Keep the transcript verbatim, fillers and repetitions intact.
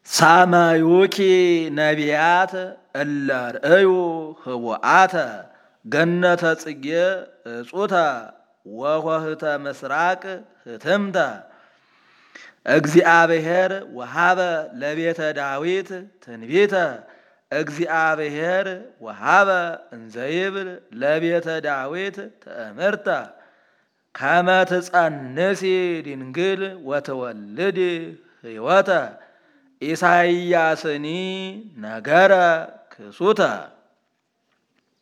ሳማዩኪ ነቢያት እለ ርእዩ ህቡአተ ገነተ ጽጌ እጹተ ወኆህተ ምስራቅ ህትምተ እግዚአብሔር ወሃበ ለቤተ ዳዊት ትንቢተ እግዚአብሔር ወሃበ እንዘይብል ለቤተ ዳዊት ትእምርተ ከመ ትጸንሲ ድንግል ወትወልድ ሕይወተ ኢሳይያስኒ ነገረ ክሱተ